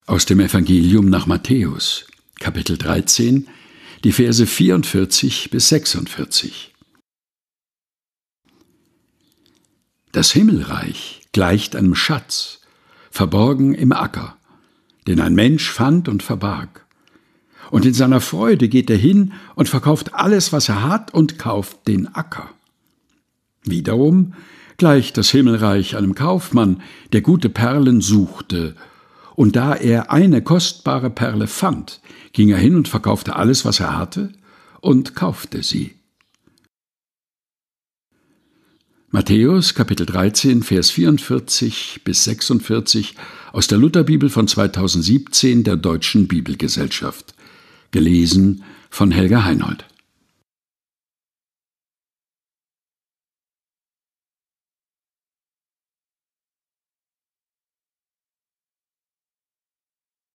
Aus dem Evangelium nach Matthäus, Kapitel 13, die Verse 44 bis 46. Das Himmelreich gleicht einem Schatz, verborgen im Acker, den ein Mensch fand und verbarg. Und in seiner Freude geht er hin und verkauft alles, was er hat, und kauft den Acker. Wiederum gleicht das Himmelreich einem Kaufmann, der gute Perlen suchte. Und da er eine kostbare Perle fand, ging er hin und verkaufte alles, was er hatte, und kaufte sie. Matthäus, Kapitel 13, Vers 44 bis 46 aus der Lutherbibel von 2017 der Deutschen Bibelgesellschaft. Gelesen von Helga Heinold.